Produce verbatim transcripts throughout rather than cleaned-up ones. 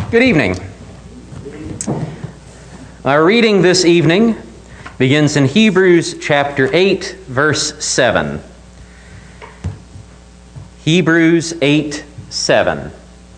Good evening. Our reading this evening begins in Hebrews chapter eight, verse seven. Hebrews eight, seven.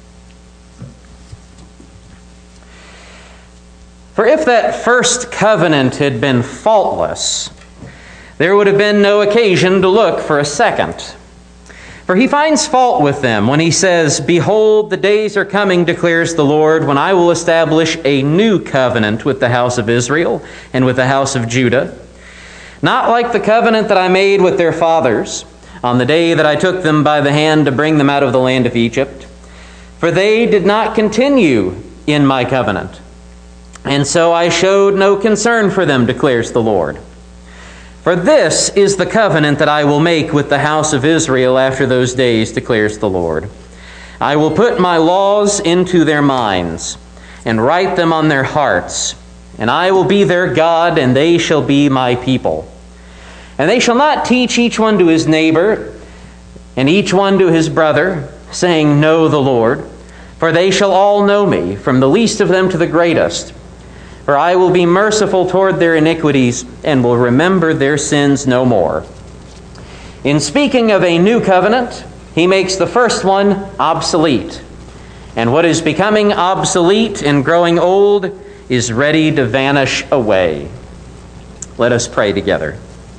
For if that first covenant had been faultless, there would have been no occasion to look for a second. For he finds fault with them when he says, "Behold, the days are coming, declares the Lord, when I will establish a new covenant with the house of Israel and with the house of Judah, not like the covenant that I made with their fathers on the day that I took them by the hand to bring them out of the land of Egypt. For they did not continue in my covenant, and so I showed no concern for them, declares the Lord. For this is the covenant that I will make with the house of Israel after those days, declares the Lord. I will put my laws into their minds and write them on their hearts, and I will be their God, and they shall be my people. And they shall not teach each one to his neighbor and each one to his brother, saying, Know the Lord, for they shall all know me, from the least of them to the greatest. For I will be merciful toward their iniquities and will remember their sins no more." In speaking of a new covenant, he makes the first one obsolete. And what is becoming obsolete and growing old is ready to vanish away. Let us pray together.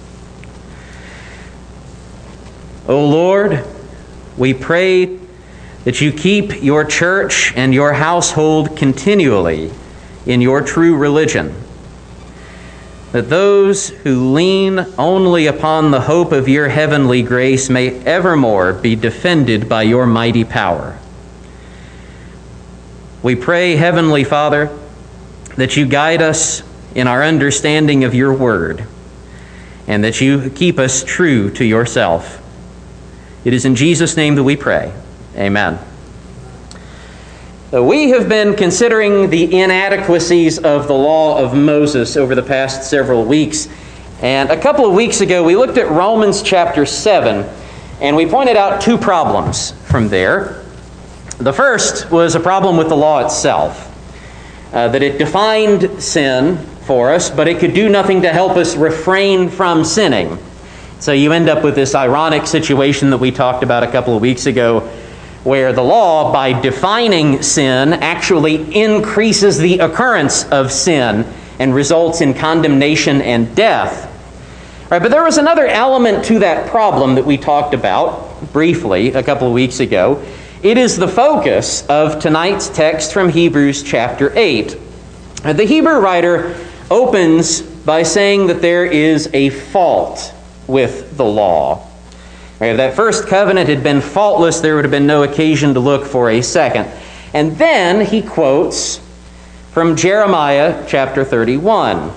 O Lord, we pray that you keep your church and your household continually in your true religion, that those who lean only upon the hope of your heavenly grace may evermore be defended by your mighty power. We pray, Heavenly Father, that you guide us in our understanding of your word, and that you keep us true to yourself. It is in Jesus' name that we pray. Amen. We have been considering the inadequacies of the law of Moses over the past several weeks. And a couple of weeks ago, we looked at Romans chapter seven, and we pointed out two problems from there. The first was a problem with the law itself, uh, that it defined sin for us, but it could do nothing to help us refrain from sinning. So you end up with this ironic situation that we talked about a couple of weeks ago, where the law, by defining sin, actually increases the occurrence of sin and results in condemnation and death. All right, but there was another element to that problem that we talked about briefly a couple of weeks ago. It is the focus of tonight's text from Hebrews chapter eight. The Hebrew writer opens by saying that there is a fault with the law. If that first covenant had been faultless, there would have been no occasion to look for a second. And then he quotes from Jeremiah chapter thirty-one.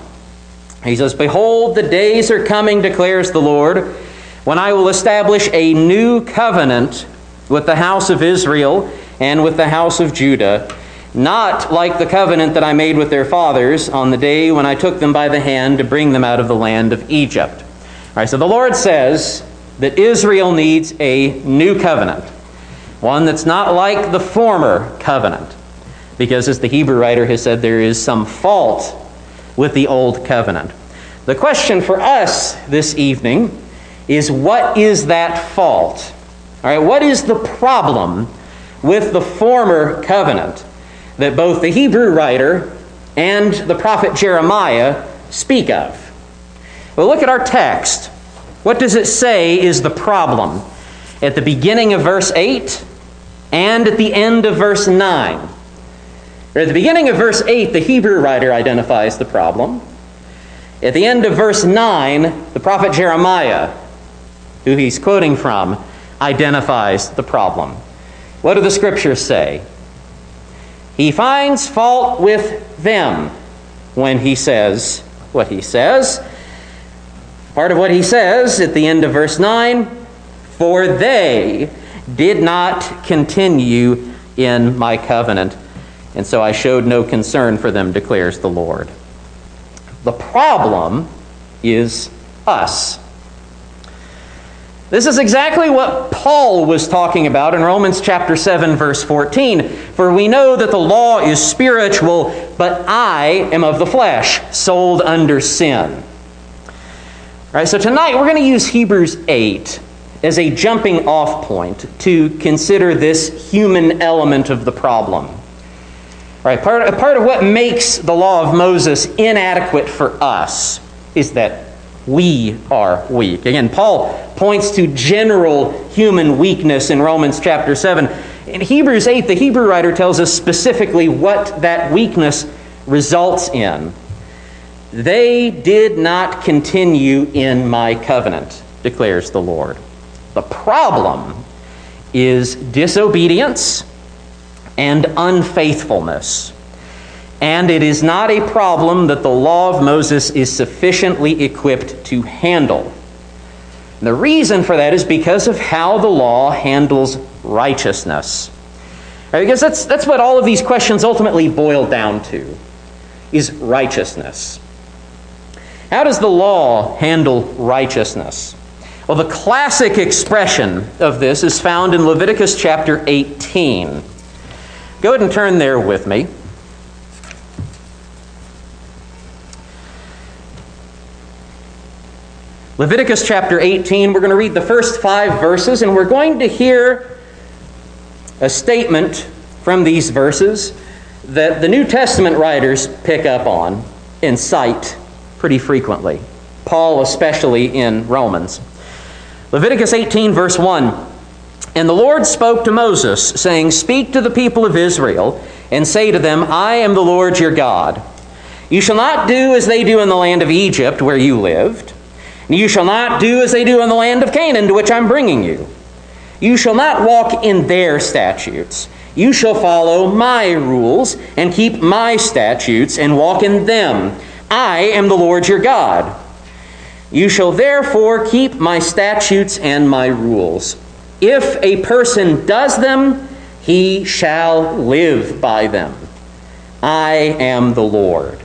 He says, "Behold, the days are coming, declares the Lord, when I will establish a new covenant with the house of Israel and with the house of Judah, not like the covenant that I made with their fathers on the day when I took them by the hand to bring them out of the land of Egypt." All right, so the Lord says that Israel needs a new covenant, one that's not like the former covenant, because as the Hebrew writer has said, there is some fault with the old covenant. The question for us this evening is, what is that fault? All right, what is the problem with the former covenant that both the Hebrew writer and the prophet Jeremiah speak of? Well, look at our text. What does it say is the problem at the beginning of verse eight and at the end of verse nine? At the beginning of verse eight, the Hebrew writer identifies the problem. At the end of verse nine, the prophet Jeremiah, who he's quoting from, identifies the problem. What do the scriptures say? He finds fault with them when he says what he says. Part of what he says at the end of verse nine, "For they did not continue in my covenant, and so I showed no concern for them, declares the Lord." The problem is us. This is exactly what Paul was talking about in Romans chapter seven, verse fourteen. For we know that the law is spiritual, but I am of the flesh, sold under sin. All right, so tonight we're going to use Hebrews eight as a jumping off point to consider this human element of the problem. All right, part, part of what makes the law of Moses inadequate for us is that we are weak. Again, Paul points to general human weakness in Romans chapter seven. In Hebrews eight, the Hebrew writer tells us specifically what that weakness results in. They did not continue in my covenant, declares the Lord. The problem is disobedience and unfaithfulness. And it is not a problem that the law of Moses is sufficiently equipped to handle. And the reason for that is because of how the law handles righteousness. Right, because that's, that's what all of these questions ultimately boil down to, is righteousness. How does the law handle righteousness? Well, the classic expression of this is found in Leviticus chapter eighteen. Go ahead and turn there with me. Leviticus chapter eighteen, we're going to read the first five verses, and we're going to hear a statement from these verses that the New Testament writers pick up on and cite pretty frequently. Paul especially in Romans. Leviticus eighteen, verse one. And the Lord spoke to Moses, saying, Speak to the people of Israel, and say to them, I am the Lord your God. You shall not do as they do in the land of Egypt, where you lived. And you shall not do as they do in the land of Canaan, to which I'm bringing you. You shall not walk in their statutes. You shall follow my rules, and keep my statutes, and walk in them. I am the Lord your God. You shall therefore keep my statutes and my rules. If a person does them, he shall live by them. I am the Lord.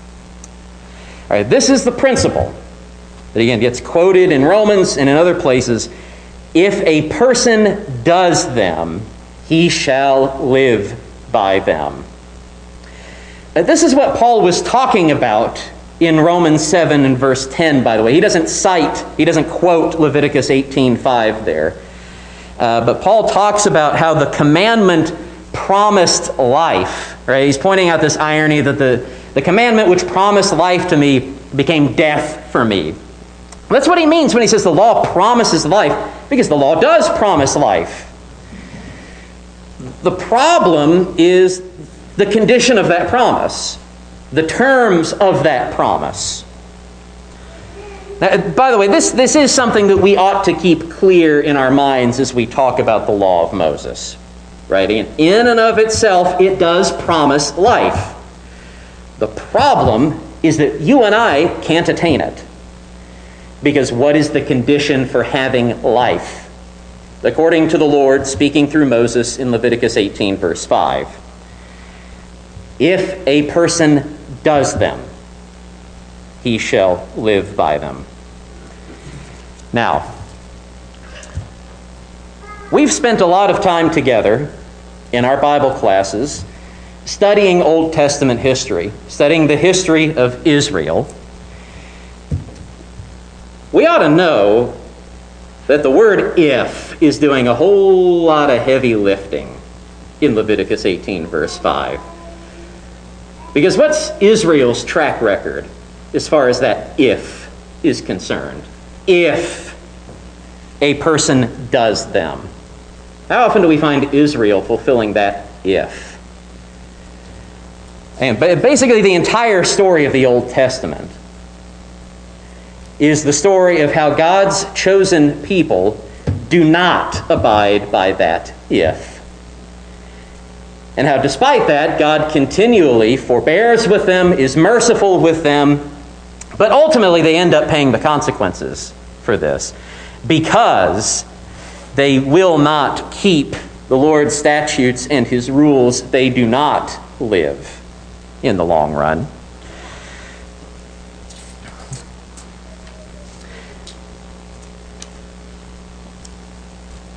All right, this is the principle that again gets quoted in Romans and in other places. If a person does them, he shall live by them. This is what Paul was talking about in Romans seven and verse ten, by the way. He doesn't cite, he doesn't quote Leviticus eighteen five there. Uh, but Paul talks about how the commandment promised life. Right? He's pointing out this irony that the, the commandment which promised life to me became death for me. That's what he means when he says the law promises life, because the law does promise life. The problem is the condition of that promise, the terms of that promise. Now, by the way, this, this is something that we ought to keep clear in our minds as we talk about the law of Moses. Right? In and of itself, it does promise life. The problem is that you and I can't attain it. Because what is the condition for having life? According to the Lord speaking through Moses in Leviticus eighteen, verse five. If a person does them, he shall live by them. Now, we've spent a lot of time together in our Bible classes studying Old Testament history, studying the history of Israel. We ought to know that the word if is doing a whole lot of heavy lifting in Leviticus eighteen, verse five. Because what's Israel's track record as far as that if is concerned? If a person does them. How often do we find Israel fulfilling that if? And basically the entire story of the Old Testament is the story of how God's chosen people do not abide by that if. And how despite that, God continually forbears with them, is merciful with them, but ultimately they end up paying the consequences for this because they will not keep the Lord's statutes and his rules. They do not live in the long run.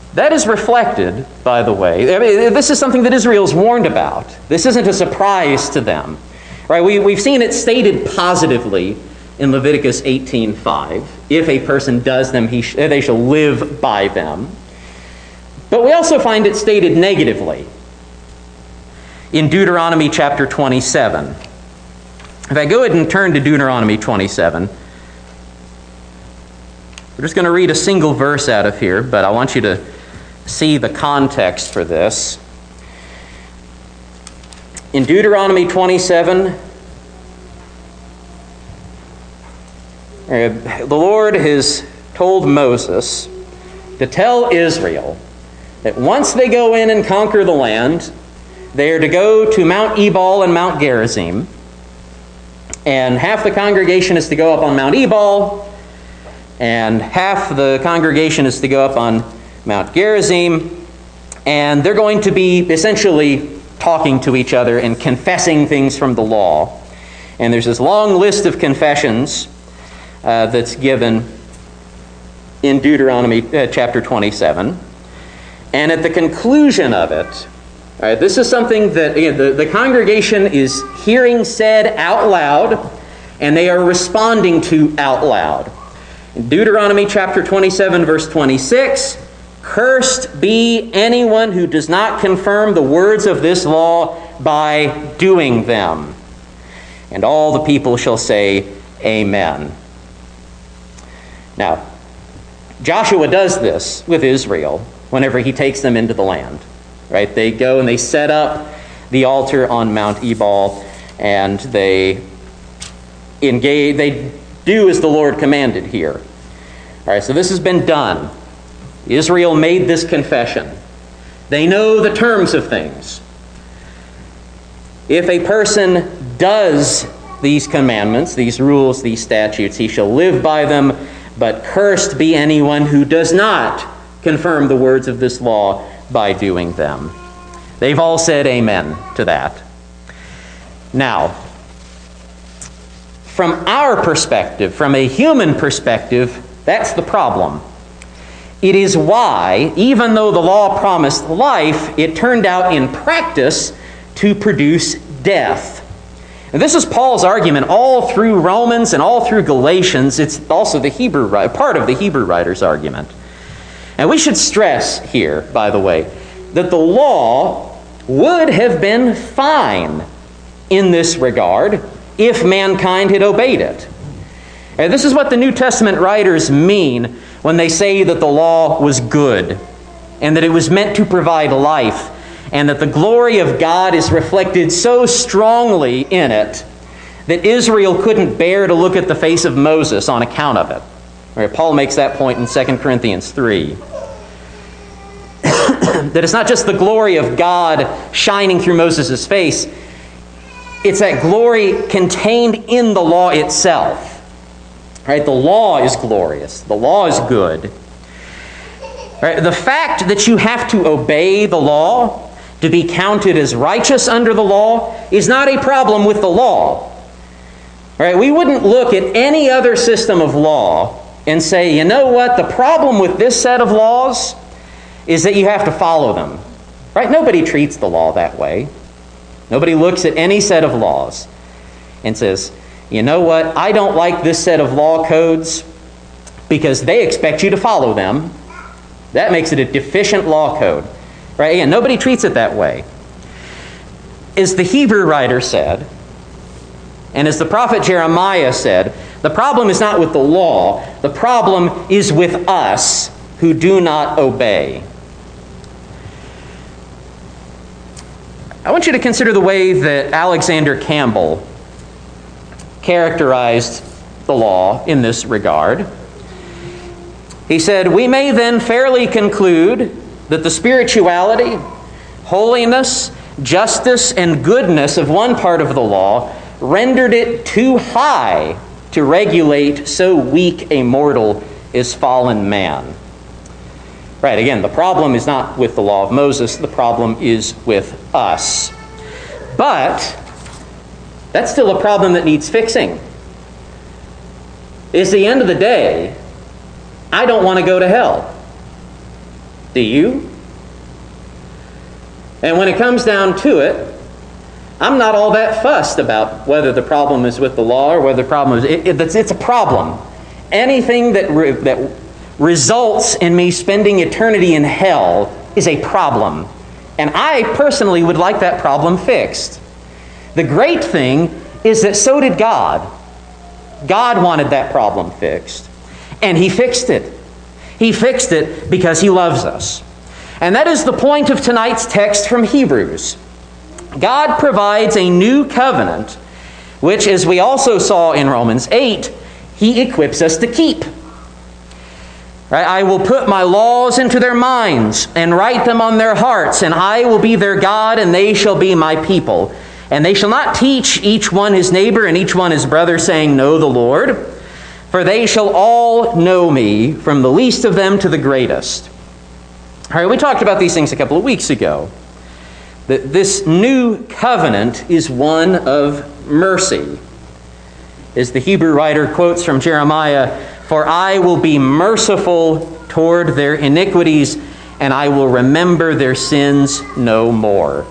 That is reflected, by the way. I mean, this is something that Israel's warned about. This isn't a surprise to them. Right? We, we've seen it stated positively in Leviticus eighteen five. If a person does them, he sh- they shall live by them. But we also find it stated negatively in Deuteronomy chapter twenty-seven. If I go ahead and turn to Deuteronomy twenty-seven, we're just going to read a single verse out of here, but I want you to see the context for this. In Deuteronomy twenty-seven, uh, the Lord has told Moses to tell Israel that once they go in and conquer the land, they are to go to Mount Ebal and Mount Gerizim, and half the congregation is to go up on Mount Ebal, and half the congregation is to go up on Mount Gerizim, and they're going to be essentially talking to each other and confessing things from the law. And there's this long list of confessions uh, that's given in Deuteronomy uh, chapter twenty-seven. And at the conclusion of it, all right, this is something that again, the, the congregation is hearing said out loud, and they are responding to out loud. In Deuteronomy chapter twenty-seven, verse twenty-six, "Cursed be anyone who does not confirm the words of this law by doing them." And all the people shall say, Amen. Now, Joshua does this with Israel whenever he takes them into the land. Right? They go and they set up the altar on Mount Ebal, and they engage, they do as the Lord commanded here. All right, so this has been done. Israel made this confession. They know the terms of things. If a person does these commandments, these rules, these statutes, he shall live by them, but cursed be anyone who does not confirm the words of this law by doing them. They've all said amen to that. Now, from our perspective, from a human perspective, that's the problem. It is why, even though the law promised life, it turned out in practice to produce death. And this is Paul's argument all through Romans and all through Galatians. It's also the Hebrew part of the Hebrew writer's argument. And we should stress here, by the way, that the law would have been fine in this regard if mankind had obeyed it. And this is what the New Testament writers mean when they say that the law was good and that it was meant to provide life and that the glory of God is reflected so strongly in it that Israel couldn't bear to look at the face of Moses on account of it. Right, Paul makes that point in Second Corinthians three. That it's not just the glory of God shining through Moses' face, it's that glory contained in the law itself. Right? The law is glorious. The law is good. Right? The fact that you have to obey the law to be counted as righteous under the law is not a problem with the law. Right? We wouldn't look at any other system of law and say, you know what, the problem with this set of laws is that you have to follow them. Right? Nobody treats the law that way. Nobody looks at any set of laws and says, you know what, I don't like this set of law codes because they expect you to follow them. That makes it a deficient law code. Right? And nobody treats it that way. As the Hebrew writer said, and as the prophet Jeremiah said, the problem is not with the law, the problem is with us who do not obey. I want you to consider the way that Alexander Campbell characterized the law in this regard. He said, "We may then fairly conclude that the spirituality, holiness, justice, and goodness of one part of the law rendered it too high to regulate so weak a mortal as fallen man." Right, again, the problem is not with the law of Moses, the problem is with us. But that's still a problem that needs fixing. It's the end of the day, I don't want to go to hell. Do you? And when it comes down to it, I'm not all that fussed about whether the problem is with the law or whether the problem is... It, it, it's, it's a problem. Anything that, re, that results in me spending eternity in hell is a problem. And I personally would like that problem fixed. The great thing is that so did God. God wanted that problem fixed. And He fixed it. He fixed it because He loves us. And that is the point of tonight's text from Hebrews. God provides a new covenant, which, as we also saw in Romans eight, He equips us to keep. Right? I will put my laws into their minds and write them on their hearts, and I will be their God, and they shall be my people. And they shall not teach each one his neighbor and each one his brother, saying, Know the Lord, for they shall all know me, from the least of them to the greatest. All right, we talked about these things a couple of weeks ago. That this new covenant is one of mercy. As the Hebrew writer quotes from Jeremiah, For I will be merciful toward their iniquities, and I will remember their sins no more.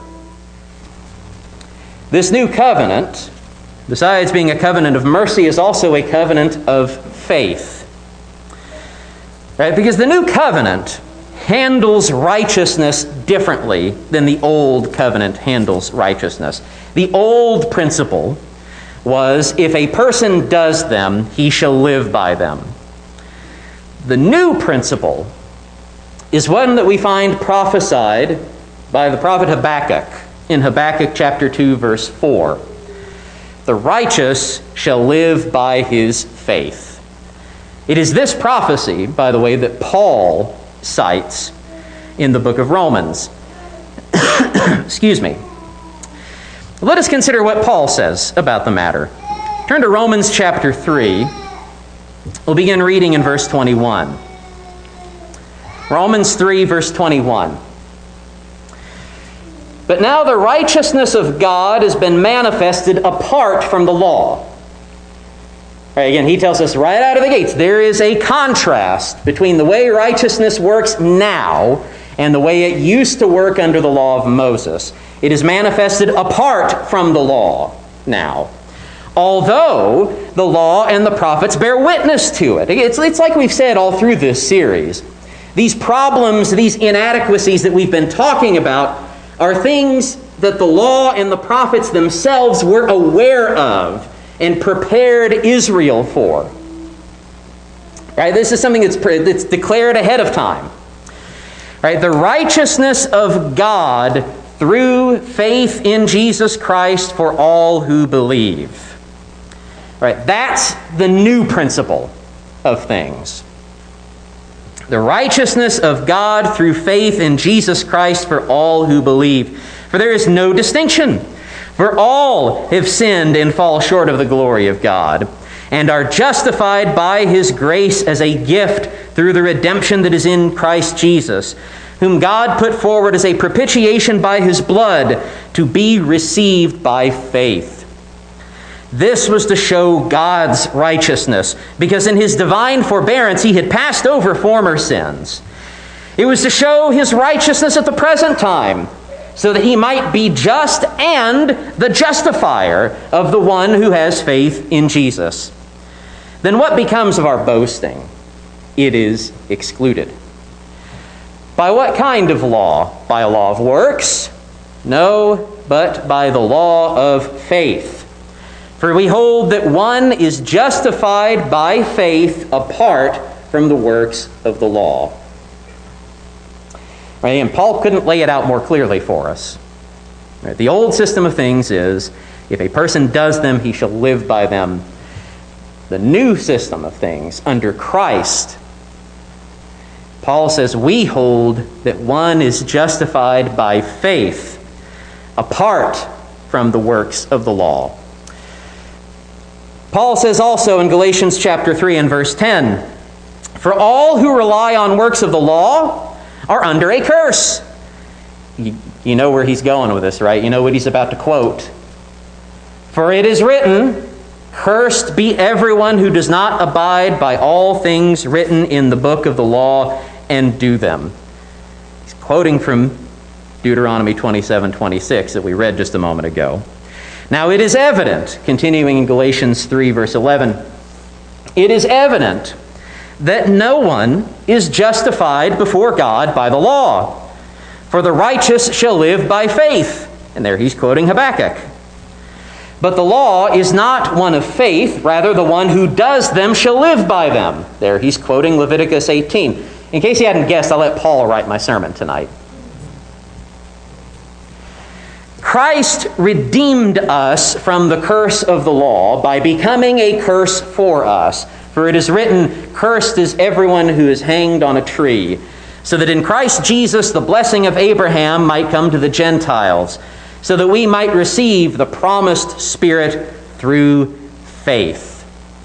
This new covenant, besides being a covenant of mercy, is also a covenant of faith. Right? Because the new covenant handles righteousness differently than the old covenant handles righteousness. The old principle was, if a person does them, he shall live by them. The new principle is one that we find prophesied by the prophet Habakkuk in Habakkuk chapter two, verse four. The righteous shall live by his faith. It is this prophecy, by the way, that Paul cites in the book of Romans. Excuse me. Let us consider what Paul says about the matter. Turn to Romans chapter three. We'll begin reading in verse twenty-one. Romans three, verse twenty-one. But now the righteousness of God has been manifested apart from the law. Right, again, he tells us right out of the gates, there is a contrast between the way righteousness works now and the way it used to work under the law of Moses. It is manifested apart from the law now, although the law and the prophets bear witness to it. It's, it's like we've said all through this series. These problems, these inadequacies that we've been talking about are things that the law and the prophets themselves were aware of and prepared Israel for. Right? This is something that's, that's declared ahead of time. Right? The righteousness of God through faith in Jesus Christ for all who believe. Right? That's the new principle of things. The righteousness of God through faith in Jesus Christ for all who believe. For there is no distinction. For all have sinned and fall short of the glory of God, and are justified by His grace as a gift through the redemption that is in Christ Jesus, whom God put forward as a propitiation by His blood to be received by faith. This was to show God's righteousness, because in His divine forbearance He had passed over former sins. It was to show His righteousness at the present time, so that He might be just and the justifier of the one who has faith in Jesus. Then what becomes of our boasting? It is excluded. By what kind of law? By a law of works? No, but by the law of faith. For we hold that one is justified by faith apart from the works of the law. Right? And Paul couldn't lay it out more clearly for us. Right? The old system of things is, if a person does them, he shall live by them. The new system of things, under Christ, Paul says we hold that one is justified by faith apart from the works of the law. Paul says also in Galatians chapter three and verse ten, For all who rely on works of the law are under a curse. You, you know where he's going with this, right? You know what he's about to quote. For it is written, Cursed be everyone who does not abide by all things written in the book of the law and do them. quoting from Deuteronomy twenty-seven twenty-six that we read just a moment ago. Now it is evident, continuing in Galatians three, verse eleven, it is evident that no one is justified before God by the law. For the righteous shall live by faith. And there he's quoting Habakkuk. But the law is not one of faith, rather the one who does them shall live by them. There he's quoting Leviticus eighteen. In case you hadn't guessed, I'll let Paul write my sermon tonight. Christ redeemed us from the curse of the law by becoming a curse for us. For it is written, "Cursed is everyone who is hanged on a tree," so that in Christ Jesus the blessing of Abraham might come to the Gentiles, so that we might receive the promised Spirit through faith.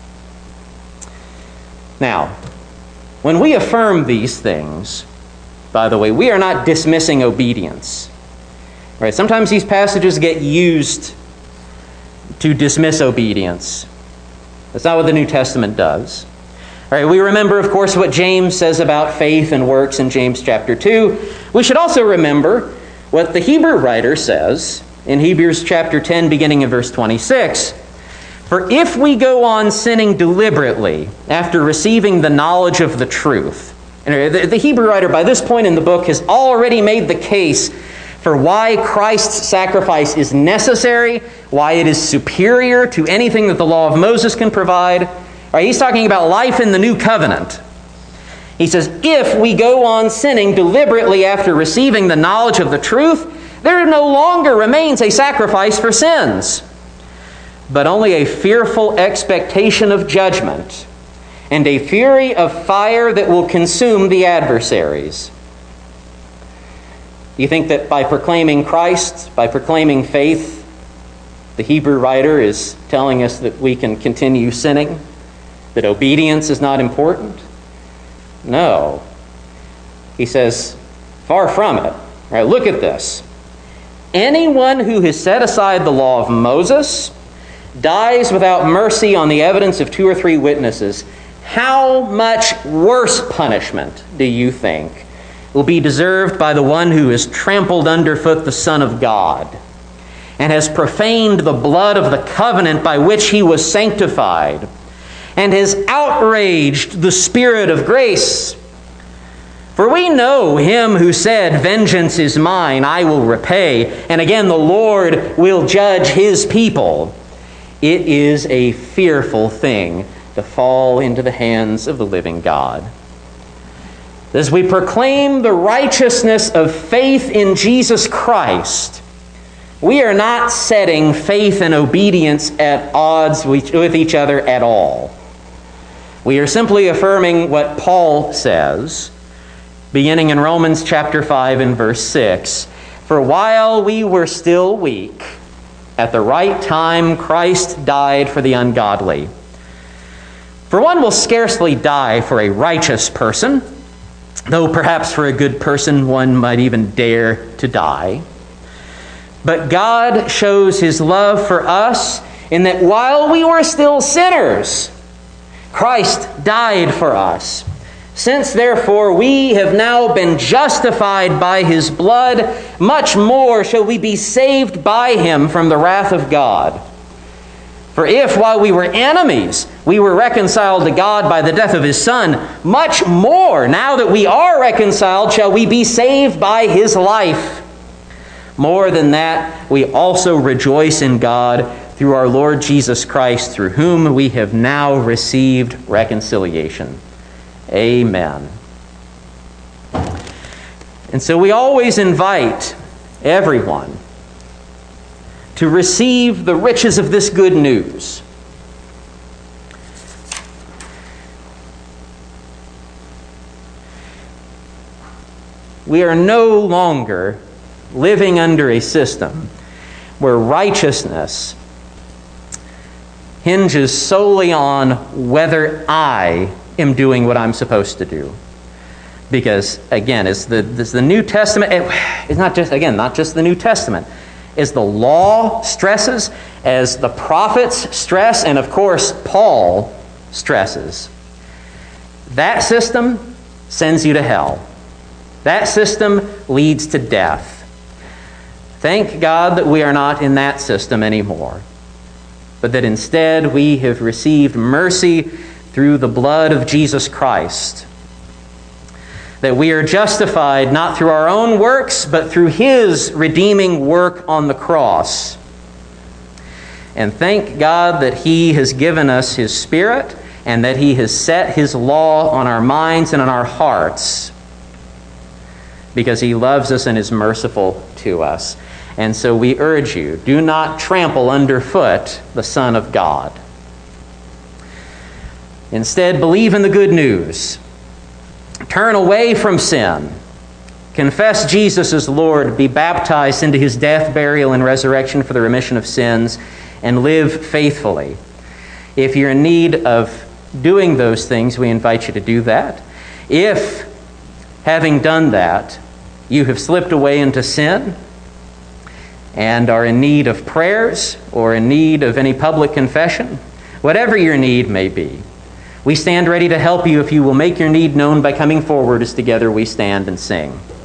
Now, when we affirm these things, by the way, we are not dismissing obedience. Right? Sometimes these passages get used to dismiss obedience. That's not what the New Testament does. All right, we remember, of course, what James says about faith and works in James chapter two. We should also remember what the Hebrew writer says in Hebrews chapter ten, beginning in verse twenty-six. For if we go on sinning deliberately after receiving the knowledge of the truth, and the, the Hebrew writer by this point in the book has already made the case for why Christ's sacrifice is necessary, why it is superior to anything that the law of Moses can provide. All right, he's talking about life in the new covenant. He says, if we go on sinning deliberately after receiving the knowledge of the truth, there no longer remains a sacrifice for sins, but only a fearful expectation of judgment and a fury of fire that will consume the adversaries. Do you think that by proclaiming Christ, by proclaiming faith, the Hebrew writer is telling us that we can continue sinning? That obedience is not important? No. He says, far from it. All right, look at this. Anyone who has set aside the law of Moses dies without mercy on the evidence of two or three witnesses. How much worse punishment do you think will be deserved by the one who has trampled underfoot the Son of God and has profaned the blood of the covenant by which he was sanctified and has outraged the Spirit of grace? For we know him who said, "Vengeance is mine, I will repay," and again, "The Lord will judge his people." It is a fearful thing to fall into the hands of the living God. As we proclaim the righteousness of faith in Jesus Christ, we are not setting faith and obedience at odds with each other at all. We are simply affirming what Paul says, beginning in Romans chapter five and verse six. For while we were still weak, at the right time Christ died for the ungodly. For one will scarcely die for a righteous person, though perhaps for a good person one might even dare to die. But God shows his love for us in that while we were still sinners, Christ died for us. Since therefore we have now been justified by his blood, much more shall we be saved by him from the wrath of God. For if, while we were enemies, we were reconciled to God by the death of his Son, much more, now that we are reconciled, shall we be saved by his life. More than that, we also rejoice in God through our Lord Jesus Christ, through whom we have now received reconciliation. Amen. And so we always invite everyone to receive the riches of this good news. We are no longer living under a system where righteousness hinges solely on whether I am doing what I'm supposed to do. Because, again, as the, as the New Testament, it's not just, again, not just the New Testament, as the law stresses, as the prophets stress, and of course Paul stresses, that system sends you to hell. That system leads to death. Thank God that we are not in that system anymore, but that instead we have received mercy through the blood of Jesus Christ. That we are justified not through our own works, but through His redeeming work on the cross. And thank God that He has given us His Spirit and that He has set His law on our minds and on our hearts, because He loves us and is merciful to us. And so we urge you, do not trample underfoot the Son of God. Instead, believe in the good news. Turn away from sin. Confess Jesus as Lord. Be baptized into His death, burial, and resurrection for the remission of sins, and live faithfully. If you're in need of doing those things, we invite you to do that. If, having done that, you have slipped away into sin and are in need of prayers or in need of any public confession, whatever your need may be, we stand ready to help you if you will make your need known by coming forward as together we stand and sing.